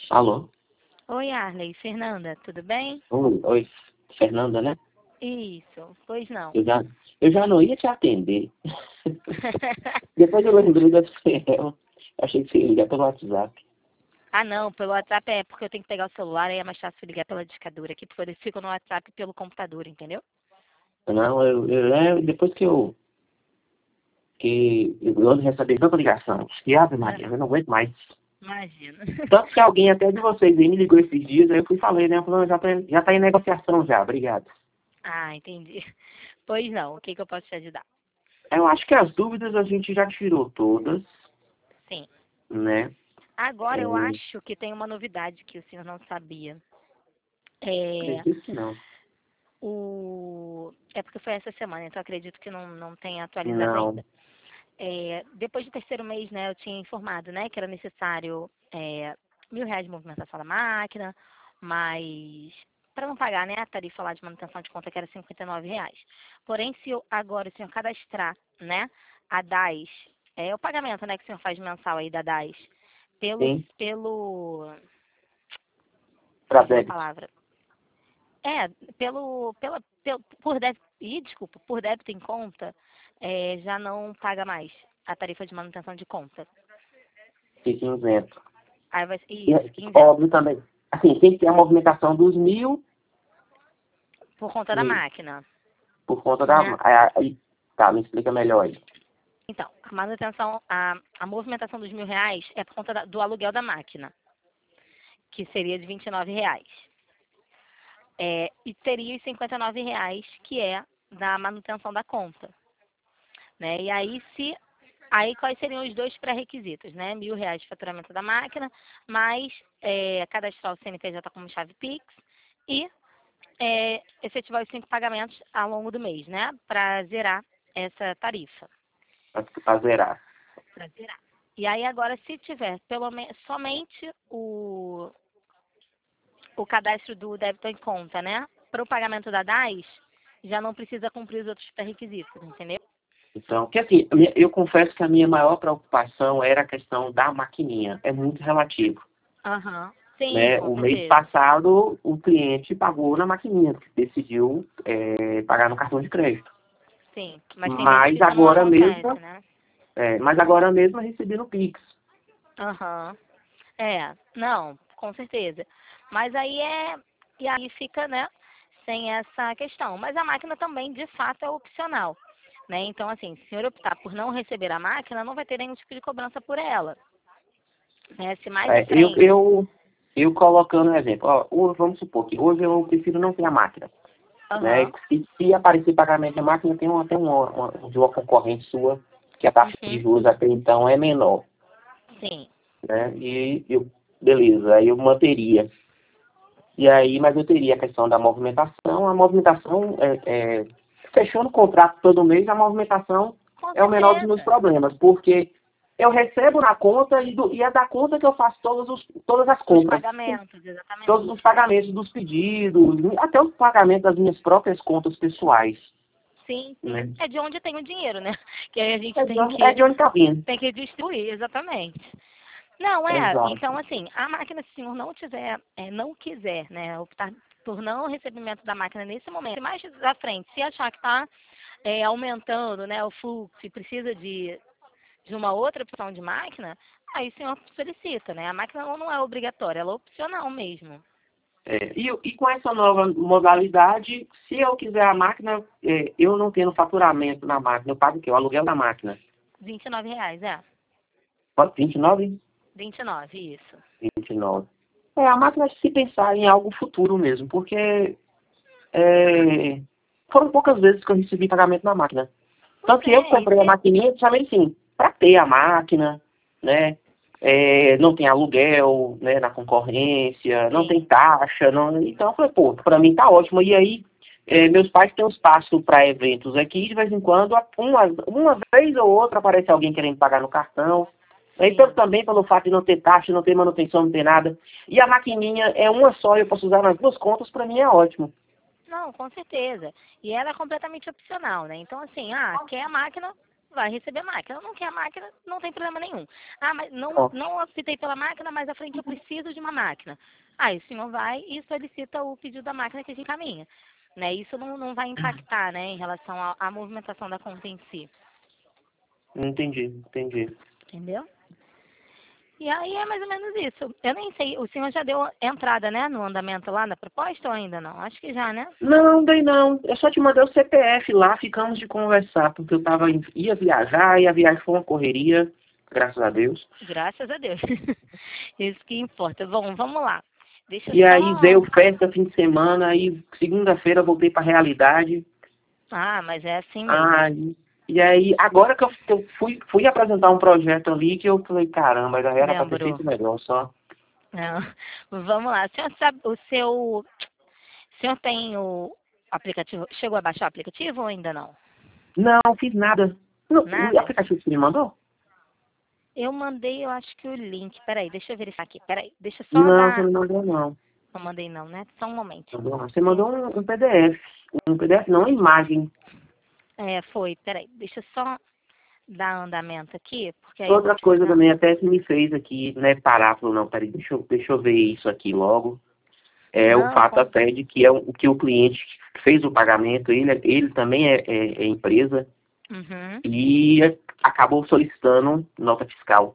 Alô? Oi, Arley. Fernanda, tudo bem? Oi, Fernanda, né? Isso, pois não. Eu já não ia te atender. Depois eu lembrei da eu achei que você ia ligar pelo WhatsApp. Ah, não, pelo WhatsApp é porque eu tenho que pegar o celular, aí é mais fácil ligar pela discadura aqui, porque eu fico no WhatsApp pelo computador, entendeu? Não, depois que eu ando recebendo tanta ligação, que Ave Maria, Ah, eu não aguento mais. imagina. Tanto que alguém até de vocês aí me ligou esses dias, aí eu fui e falei, né? Eu falei, já tá em negociação já, obrigado. Ah, entendi. Pois não, o que que eu posso te ajudar? Eu acho que as dúvidas a gente já tirou todas, Sim. né? Agora eu É, acho que tem uma novidade que o senhor não sabia. É, acredito que não. é porque foi essa semana, então acredito que não tenha atualizado Não. ainda. Depois do terceiro mês, né, eu tinha informado, né, que era necessário R$ 1.000 de movimentação da máquina, mas para não pagar, né, a tarifa lá de manutenção de conta que era R$ 59. Porém, se agora o senhor cadastrar, né, a DAS, o pagamento, né, que o senhor faz mensal aí da DAS, pelo, Sim, pelo, para fugiu a débito. palavra, é, por débito, desculpa, por débito em conta, já não paga mais a tarifa de manutenção de conta. Fica isento. Aí vai, E, isso, 15 óbvio também. Assim, tem que ter a movimentação dos 1.000 por conta da e máquina, por conta da. né? Aí, tá, me explica melhor aí. Então, a manutenção, a movimentação dos R$ 1.000 é por conta do aluguel da máquina, que seria de R$ 29. E teria os R$ 59, que é da manutenção da conta, né? E aí quais seriam os dois pré-requisitos, né? R$ 1.000 de faturamento da máquina, mais cadastrar o CNPJ como chave Pix e efetivar os 5 pagamentos ao longo do mês, né? Para zerar essa tarifa. Pra zerar. Para zerar. E aí agora, se tiver somente o cadastro do débito em conta, né? Para o pagamento da DAS, já não precisa cumprir os outros pré-requisitos, entendeu? Então, que assim, eu confesso que a minha maior preocupação era a questão da maquininha. É muito relativo. Aham. Sim, Né? com O mês certeza. passado, o cliente pagou na maquininha, porque decidiu pagar no cartão de crédito. Sim. Mas tem vezes que Mas isso não agora acontece, mesmo, né? eu recebi no Pix. Aham. Não, com certeza. Mas e aí fica, né, sem essa questão. Mas a máquina também, de fato, é opcional, né? Então, assim, se o senhor optar por não receber a máquina, não vai ter nenhum tipo de cobrança por ela, né? Se mais à É, eu, frente, eu, eu colocando um exemplo, ó, vamos supor que hoje eu prefiro não ter a máquina, né? aham, Se aparecer pagamento da máquina, tem até de uma concorrente sua, que a taxa de uhum, juros até então é menor, sim, né? Beleza, aí eu manteria. E aí, mas eu teria a questão da movimentação. A movimentação, fechando o contrato todo mês, a movimentação com é o menor dos meus certeza. problemas, porque eu recebo na conta e é da conta que eu faço todas as Os compras, pagamentos, todos exatamente. os pagamentos dos pedidos, até os pagamentos das minhas próprias contas pessoais, Sim, sim. né? É de onde tem o dinheiro, né? Que aí a gente É de onde está vindo. tem que distribuir, exatamente. Não, Exato. então assim, a máquina, se o senhor não quiser, né, optar por não recebimento da máquina nesse momento, e mais à frente, se achar que está aumentando, né, o fluxo e precisa de uma outra opção de máquina, aí o senhor solicita, né? A máquina ela não é obrigatória, ela é opcional mesmo. E com essa nova modalidade, se eu quiser a máquina, eu não tendo faturamento na máquina, eu pago o quê? O aluguel da máquina. R$ 29, Pode 29? 29, isso. 29. A máquina se pensar em algo futuro mesmo, porque foram poucas vezes que eu recebi pagamento na máquina. Pois Tanto que eu é, comprei a maquininha justamente assim, para ter a máquina, né? Não tem aluguel, né, na concorrência, não tem sim, taxa, não. Então eu falei, pô, para mim tá ótimo. E aí, meus pais têm um espaço para eventos aqui, de vez em quando, uma vez ou outra aparece alguém querendo pagar no cartão. Então sim. também pelo fato de não ter taxa, não ter manutenção, não ter nada. E a maquininha é uma só, eu posso usar nas duas contas, para mim é ótimo. Não, com certeza. E ela é completamente opcional, né? Então, assim, quer a máquina? vai receber a máquina. Não quer a máquina, não tem problema nenhum. Ah, mas Ó, não optei pela máquina, mas à frente eu preciso de uma máquina. Aí o senhor vai e solicita o pedido da máquina que a gente encaminha. Né? Isso não vai impactar, né, em relação à movimentação da conta em si. entendi, entendi. Entendeu? E aí é mais ou menos isso. Eu nem sei, o senhor já deu entrada, né, no andamento lá na proposta ou ainda não? Acho que já, né? Não, daí não. Eu só te mandei o CPF lá, ficamos de conversar, porque eu ia viajar e a viagem foi uma correria, graças a Deus. Graças a Deus. Isso que importa. Bom, vamos lá. Deixa eu E aí só. veio festa fim de semana, aí segunda-feira eu voltei pra realidade. Ah, mas é assim mesmo. Aí, e aí, agora que eu fui apresentar um projeto ali, que eu falei, caramba, já era pra ter Lembrou. feito melhor só. Não. Vamos lá. O senhor sabe, o senhor tem o aplicativo, chegou a baixar o aplicativo ou ainda não? Não, fiz nada. O Nada? aplicativo que você me mandou? Eu mandei, eu acho que o link. Peraí, deixa eu verificar aqui. Peraí, deixa eu só Não, você dar. não mandou não. Não mandei não, né? Só um momento. Você mandou um PDF. Um PDF não, uma imagem. É, foi. Peraí, deixa eu só dar andamento aqui, porque aí eu vou Outra te coisa mandar. também até que me fez aqui, né, parar, falou, não, peraí, deixa eu ver isso aqui logo. É o Não, fato até de que que o cliente fez o pagamento, ele também é empresa Uhum. e acabou solicitando nota fiscal.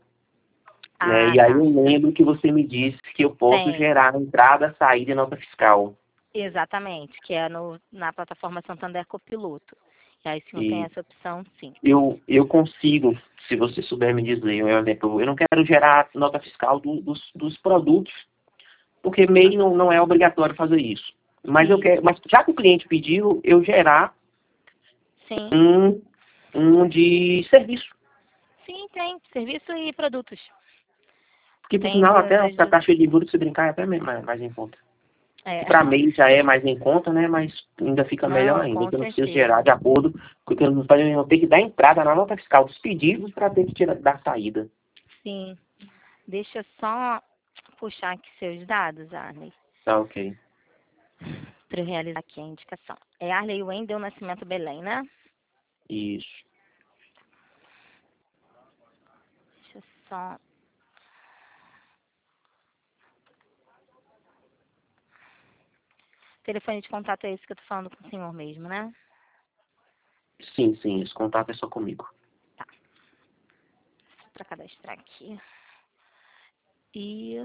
Né? Ah, E aí tá. eu lembro que você me disse que eu posso Tem. gerar entrada, saída e nota fiscal. Exatamente, que é na plataforma Santander Copiloto. E aí, se não tem E essa opção, sim. eu consigo, se você souber me dizer, um exemplo, eu não quero gerar nota fiscal dos produtos, porque MEI não é obrigatório fazer isso. Mas eu quero, Isso. mas já que o cliente pediu, eu gerar Sim. um, um de serviço. Sim, tem. Serviço e produtos. Porque por Tem sinal até das a duas. taxa de juros, se brincar, é até mais em conta. É. Que para MEI já é mais em conta, né? Mas ainda fica melhor Não, ainda, com que eu não preciso certeza. gerar de acordo, porque eu não tenho que dar entrada na nota fiscal dos pedidos para ter que tirar da saída. Sim. Deixa eu só puxar aqui seus dados, Arley, Tá, ok. para eu realizar aqui a indicação. É Arley Wendel Nascimento Belém, né? Isso. Deixa eu só. Telefone de contato é esse que eu tô falando com o senhor mesmo, né? Sim, sim, esse contato é só comigo. Tá. Para cadastrar aqui. E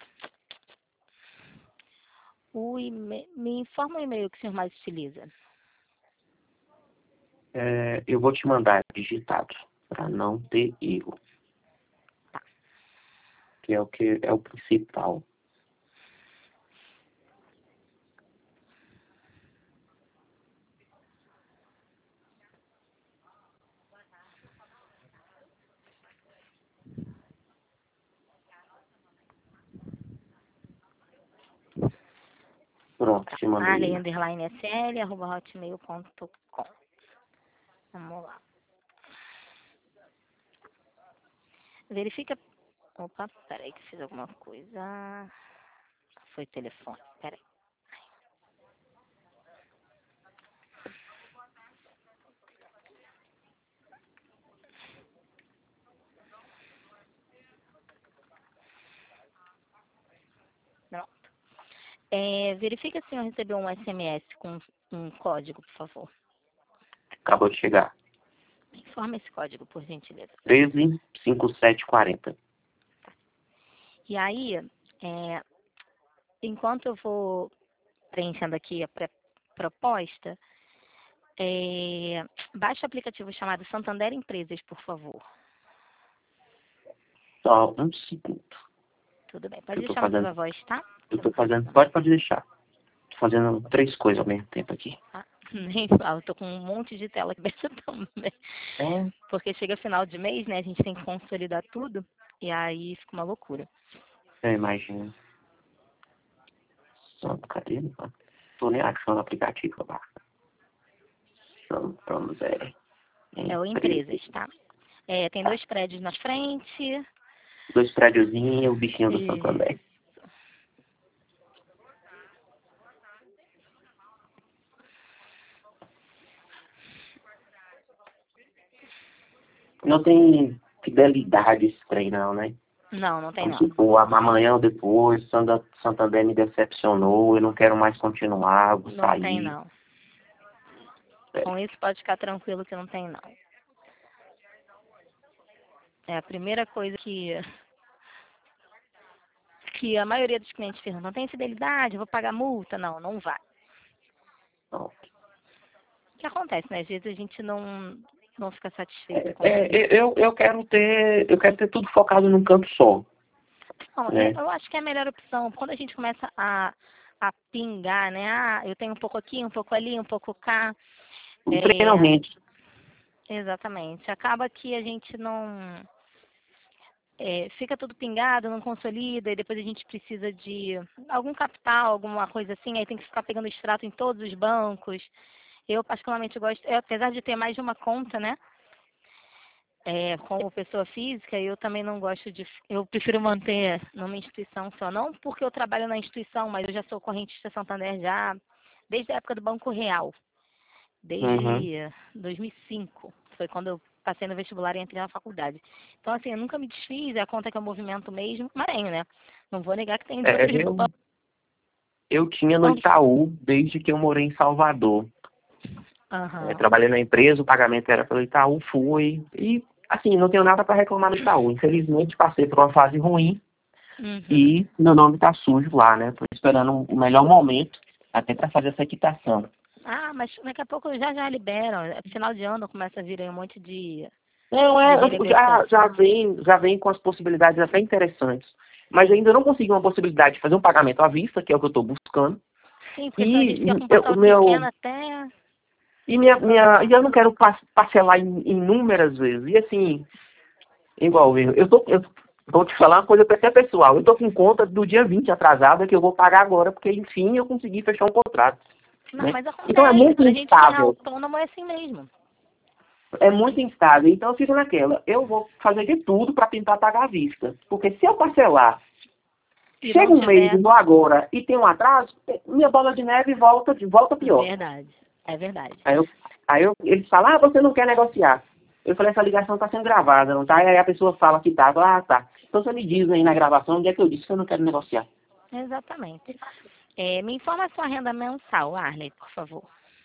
me informa o e-mail que o senhor mais utiliza. Eu vou te mandar digitado, para não ter erro, Tá. que é o principal. Pronto, Tá. te mandei. arley_sl@hotmail.com. Vamos lá. Verifica. Opa, peraí que fiz alguma coisa. Foi telefone. Peraí. Não. Verifica se o senhor recebeu um SMS com um código, por favor. Acabou de chegar. Informe esse código, por gentileza. 135740. E aí, enquanto eu vou preenchendo aqui a proposta, baixe o aplicativo chamado Santander Empresas, por favor. Só um segundo. Tudo bem. Que Pode eu tô deixar no fazendo. viva voz, tá? Eu Que eu não tô tô fazendo. escutando. Pode deixar. Tô fazendo 3 coisas ao mesmo tempo aqui. Tá? Nem falo, tô com um monte de tela aberta também. É, Porque chega final de mês, né? A gente tem que consolidar tudo. E aí fica uma loucura. eu imagino. Só, cadê? Tô nem achando o aplicativo lá. Vamos ver. É o Empresa. Empresas, tá? Tem Tá. 2 prédios na frente. 2 prédiozinhos, o bichinho do E Santander. não tem fidelidade esse trem, não, né? Não, não tem não. Tipo, amanhã ou depois, Santander me decepcionou, eu não quero mais continuar, vou Não sair. tem não. Com isso pode ficar tranquilo que não tem não. É a primeira coisa que a maioria dos clientes perguntam, não tem fidelidade, vou pagar multa? Não, não vai. Então, O que acontece, né? Às vezes a gente não fica satisfeito com isso. eu quero ter tudo focado num canto só. Não, Né? eu acho que é a melhor opção. Quando a gente começa a pingar, né? Ah, eu tenho um pouco aqui, um pouco ali, um pouco cá. Treinamento. Exatamente. Acaba que a gente não... fica tudo pingado, não consolida, e depois a gente precisa de algum capital, alguma coisa assim, aí tem que ficar pegando extrato em todos os bancos. Eu particularmente gosto, apesar de ter mais de uma conta, né? Como pessoa física, eu também não gosto eu prefiro manter numa instituição só. Não porque eu trabalho na instituição, mas eu já sou correntista Santander já desde a época do Banco Real, Uhum. desde 2005. Foi quando eu passei no vestibular e entrei na faculdade. Então, assim, eu nunca me desfiz, é a conta que eu movimento mesmo, mas tenho, né? Não vou negar que tem de outros Eu tinha no bancos. Itaú desde que eu morei em Salvador. Trabalhei na empresa, o pagamento era pelo Itaú, fui. E, assim, não tenho nada para reclamar do Itaú. Infelizmente, passei por uma fase ruim e meu nome está sujo lá, né? Estou esperando o melhor momento até para fazer essa quitação. Ah, mas daqui a pouco já liberam. Final de ano começa a vir aí um monte de Não, renegociação. já vem com as possibilidades até interessantes. Mas ainda não consegui uma possibilidade de fazer um pagamento à vista, que é o que eu estou buscando. Sim, porque senão a gente fica com um eu, portal pequeno até... e eu não quero parcelar em inúmeras vezes. E assim, igual eu vou te falar uma coisa até pessoal. Eu tô com conta do dia 20 atrasada que eu vou pagar agora, porque enfim eu consegui fechar um contrato. Não, Né? mas acontece, Então é muito pra gente que é instável. autônomo é assim mesmo. É muito instável. Então eu fico naquela. Eu vou fazer de tudo para tentar pagar à vista. Porque se eu parcelar, E chega não um mês tiver... igual agora e tem um atraso, minha bola de neve volta pior. Verdade, é verdade. Eles falam, você não quer negociar. Eu falei, essa ligação está sendo gravada, não tá? Aí a pessoa fala que tá. Tá. Então você me diz aí na gravação onde é que eu disse que eu não quero negociar. Exatamente. Me informa a sua renda mensal, Arley, por favor.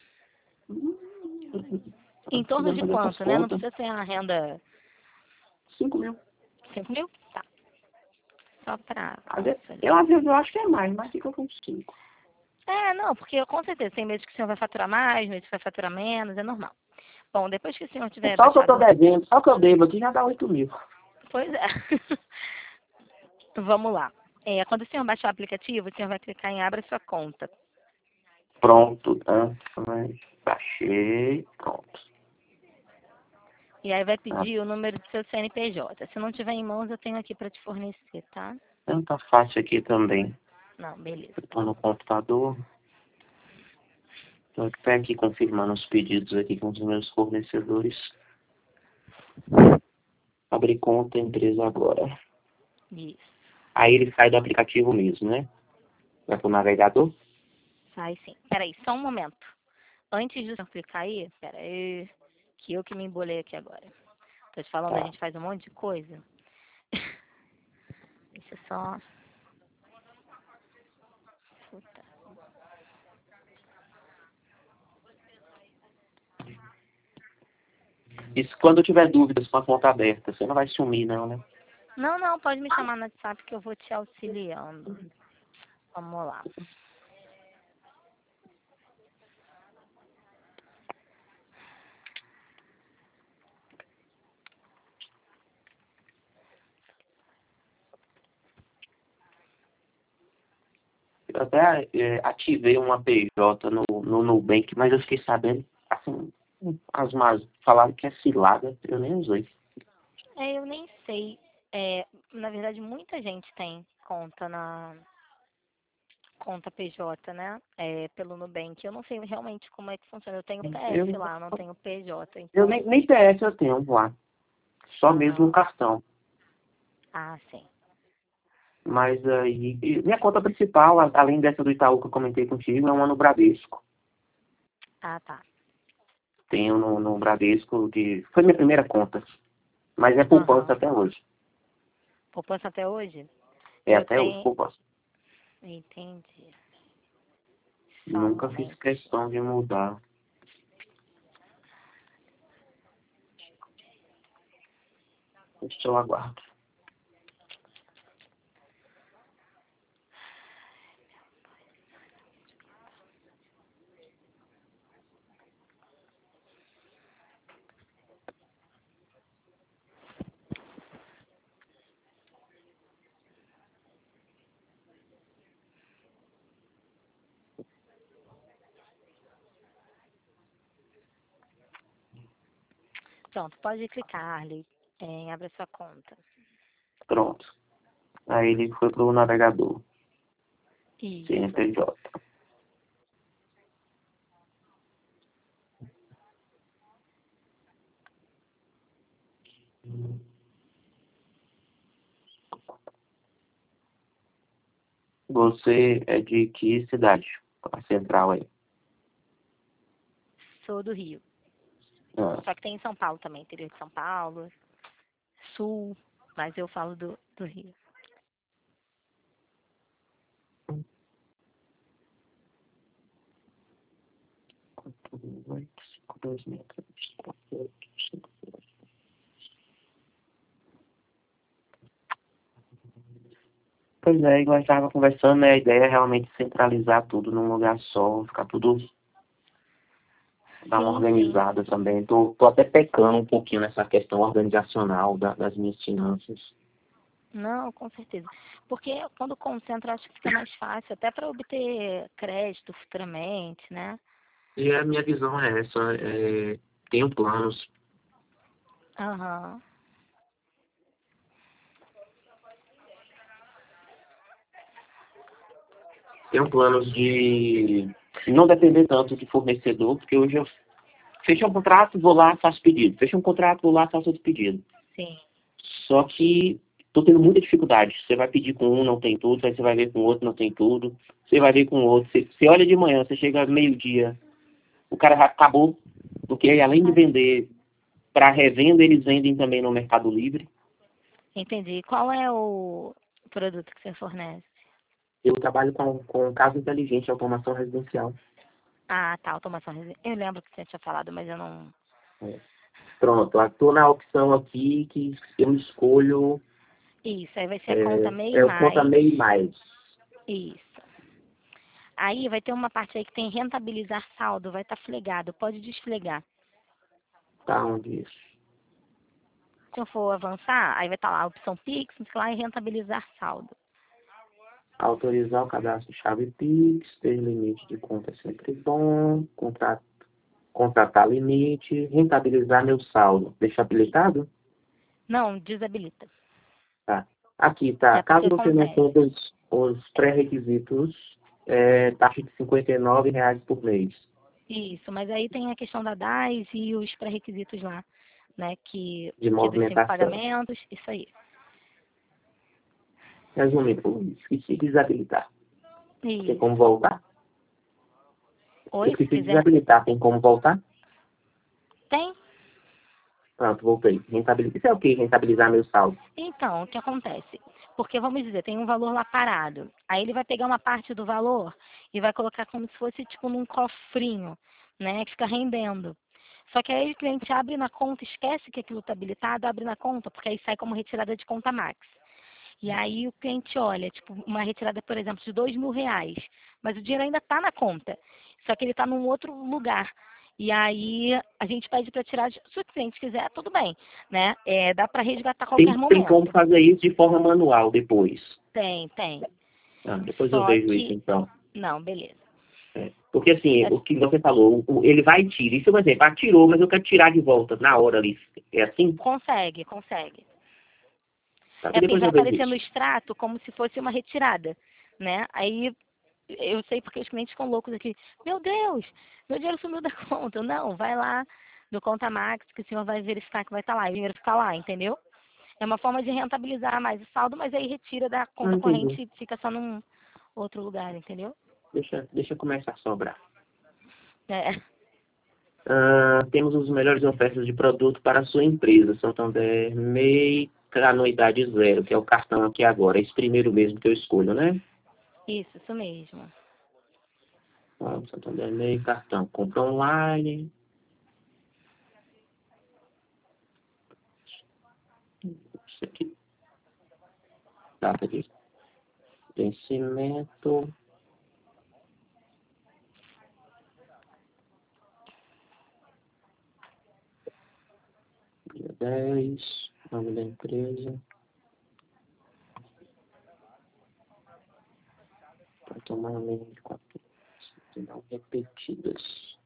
Em torno de Fazer essas quanto, né? Não contas. precisa ser uma renda 5 mil. 5 mil? Tá. Só pra Às vezes eu acho que é mais, mas fica com 5. não, porque com certeza tem meses que o senhor vai faturar mais, meses que vai faturar menos, é normal. Bom, depois que o senhor tiver Só o que eu tô baixado... devendo, só o que eu devo aqui já dá 8 mil. Pois é. Vamos lá. Quando o senhor baixar o aplicativo, o senhor vai clicar em Abra Sua Conta. Pronto, tá? Baixei, pronto. E aí vai pedir o número do seu CNPJ. Se não tiver em mãos, eu tenho aqui para te fornecer, tá? Não tá fácil aqui também. Não, beleza. Eu tô no computador. Então, eu pego aqui confirmando os pedidos aqui com os meus fornecedores. Abrir conta, empresa agora. Isso. Aí ele sai do aplicativo mesmo, né? Vai pro navegador. Sai sim. Peraí, só um momento. Antes de eu clicar aí, peraí, que eu que me embolei aqui agora. Tô te falando, a Tá. gente faz um monte de coisa. Deixa eu só... Puta. Isso quando eu tiver dúvidas com a conta aberta, você não vai sumir não, né? Não, pode me chamar no WhatsApp que eu vou te auxiliando. Vamos lá. Eu até ativei uma PJ no Nubank, mas eu fiquei sabendo, assim, falaram que é cilada, eu nem usei. Eu nem sei. Na verdade, muita gente tem conta PJ, né? Pelo Nubank. Eu não sei realmente como é que funciona. Eu tenho PF lá, eu não tenho PJ. Eu Então, nem PS eu tenho lá, só mesmo o cartão. sim. Mas aí, minha conta principal, além dessa do Itaú que eu comentei contigo, é uma no Bradesco. Tá. Tenho no Bradesco, que foi minha primeira conta. Mas é poupança até hoje. Poupança até hoje? É até hoje, poupança. Entendi. Nunca fiz questão de mudar. Deixa eu aguardo. Pronto, pode clicar, Arley, em abrir sua conta. Pronto. Aí ele foi pro navegador. Isso. CNPJ. Você é de que cidade? A central aí. Sou do Rio. Ah. Só que tem em São Paulo também, interior de São Paulo, Sul, mas eu falo do Rio. Pois é, igual a gente estava conversando, né? A ideia é realmente centralizar tudo num lugar só, ficar tudo, dar uma organizada também. Tô até pecando um pouquinho nessa questão organizacional das minhas finanças. Não, com certeza. Porque quando concentra, acho que fica mais fácil, até para obter crédito futuramente, né? E a minha visão é essa, tenho planos. Aham. Tenho planos de não depender tanto de fornecedor, porque hoje eu fecho um contrato, vou lá, faço pedido. Fecho um contrato, vou lá, faço outro pedido. Sim. Só que estou tendo muita dificuldade. Você vai pedir com um, não tem tudo. Aí você vai ver com o outro, não tem tudo. Você vai ver com o outro. Você olha de manhã, você chega meio-dia, o cara já acabou. Porque além de vender para revenda, eles vendem também no Mercado Livre. Entendi. Qual é o produto que você fornece? Eu trabalho com casa inteligente, automação residencial. Ah, tá, automação residencial. Eu lembro que você tinha falado, mas eu não... Pronto, estou na opção aqui que eu escolho... Isso, aí vai ser conta MEI É o mais. conta MEI mais. Isso. Aí vai ter uma parte aí que tem rentabilizar saldo, vai estar flegado, pode desflegar. Tá onde isso? Se eu for avançar, aí vai estar lá a opção Pix, não sei lá, e rentabilizar saldo. Autorizar o cadastro de chave Pix, ter limite de conta é sempre bom, contratar limite, rentabilizar meu saldo. Deixa habilitado? Não, desabilita. Tá. Aqui, tá. É Caso porque você não acontece. cumpra os pré-requisitos, taxa de R$ 59 por mês. Isso, mas aí tem a questão da DAS e os pré-requisitos lá, né, De que dos 5 movimentação. pagamentos, isso aí. Resumindo, esqueci de desabilitar. Tem Isso. como voltar? Oi, se Esqueci de quiser. desabilitar, tem como voltar? Tem. Pronto, voltei. Rentabilizar. Isso é o quê? Rentabilizar meu saldo. Então, o que acontece? Porque, vamos dizer, tem um valor lá parado. Aí ele vai pegar uma parte do valor e vai colocar como se fosse, tipo, num cofrinho, né? Que fica rendendo. Só que aí o cliente abre na conta, esquece que aquilo está habilitado, abre na conta, porque aí sai como retirada de conta Max. E aí o cliente olha, tipo, uma retirada, por exemplo, de R$ 2.000, mas o dinheiro ainda está na conta, só que ele está num outro lugar. E aí a gente pede para tirar, se o cliente quiser, tudo bem, né? Dá para resgatar a qualquer Tem como momento. fazer isso de forma manual depois. Tem. Depois eu Só vejo isso, que, então. não, beleza. Porque, assim, o que você falou, ele vai e tira. Isso, por exemplo, tirou, mas eu quero tirar de volta na hora ali. É assim? Consegue. Tá? É assim, Depois vai eu vejo aparecer no isso. extrato como se fosse uma retirada, né? Aí eu sei porque os clientes ficam loucos aqui. Meu Deus, meu dinheiro sumiu da conta. Não, vai lá no Conta Max que o senhor vai verificar que vai estar lá. E o dinheiro fica lá, entendeu? É uma forma de rentabilizar mais o saldo, mas aí retira da conta Entendi. corrente e fica só num outro lugar, entendeu? Deixa começar a sobrar. É. Temos os melhores ofertas de produto para a sua empresa. Santander MEI, anuidade zero, que é o cartão aqui agora. Esse primeiro mesmo que eu escolho, né? Isso mesmo. Santander MEI, cartão. Compra online. Isso aqui. Data de vencimento. Dia 10. Nome da empresa. Para tomar o mínimo de 4 não repetidas.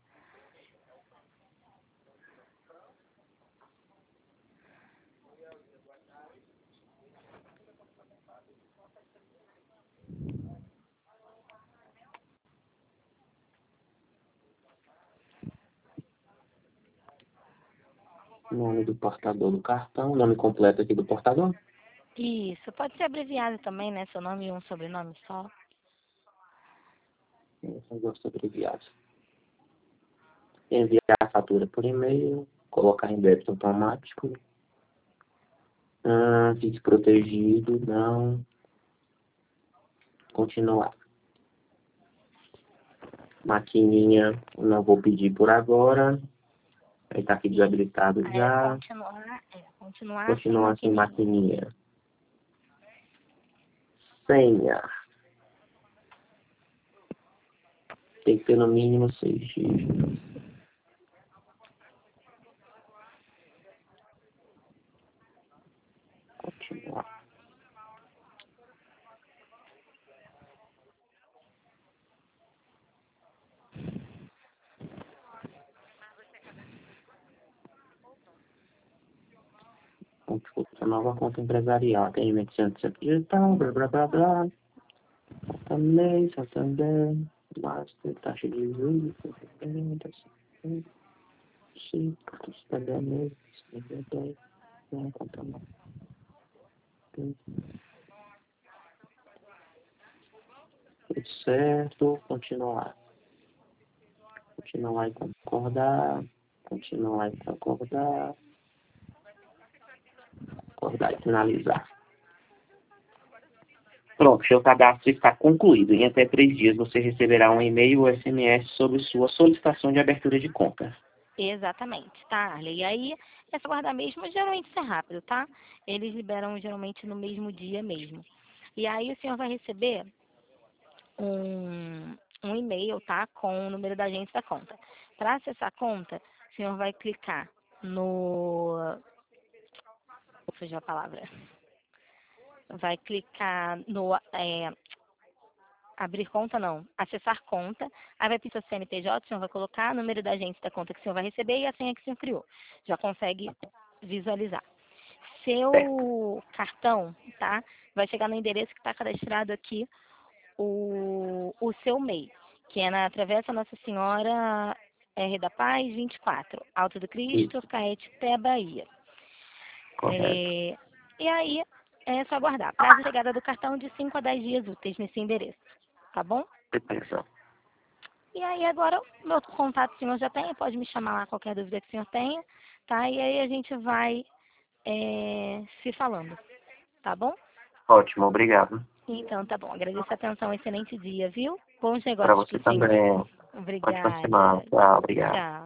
Nome do portador do cartão, nome completo aqui do portador. Isso, pode ser abreviado também, né? Seu nome e um sobrenome só. Eu gosto abreviado. Enviar a fatura por e-mail, colocar em débito automático. Fique protegido, não. Continuar. Maquininha, não vou pedir por agora. Aí tá aqui desabilitado já. Continuar sem maquininha. Senha. Tem que ter no mínimo 6 dígitos. Continuar. Nova conta empresarial. Tem 1.800 digital, blá blá blá blá. Conta MEI, Santander, Master, taxa de juros, Santander MEI, Santander, conta nova. Tudo certo, continuar. Continuar e concordar. Continuar e concordar. Concordar e finalizar. Pronto, seu cadastro está concluído. Em até 3 dias você receberá um e-mail ou SMS sobre sua solicitação de abertura de conta. Exatamente, tá, Arley? E aí, é só guardar mesmo, geralmente isso é rápido, tá? Eles liberam geralmente no mesmo dia mesmo. E aí o senhor vai receber um e-mail, tá? Com o número da agência da conta. Para acessar a conta, o senhor vai clicar no... Fugiu a palavra. Vai clicar no... abrir conta não, acessar conta, aí vai pedir seu CNPJ, o senhor vai colocar o número da agência da conta que o senhor vai receber e a senha que o senhor criou. Já consegue visualizar. Seu cartão, tá? Vai chegar no endereço que está cadastrado aqui, o seu MEI, que é na Travessa Nossa Senhora R da Paz 24, Alto do Cristo, Caetité, Bahia. E aí, é só aguardar. Prazo de chegada do cartão de 5 a 10 dias úteis nesse endereço. Tá bom? E aí agora, meu contato o senhor já tem, pode me chamar lá qualquer dúvida que o senhor tenha, tá? E aí a gente vai se falando, tá bom? Ótimo, obrigado. Então, tá bom. Agradeço a atenção, excelente dia, viu? Bons Para negócios você pro senhor. também. Obrigada. Ótima semana. Tchau, obrigado. Tchau.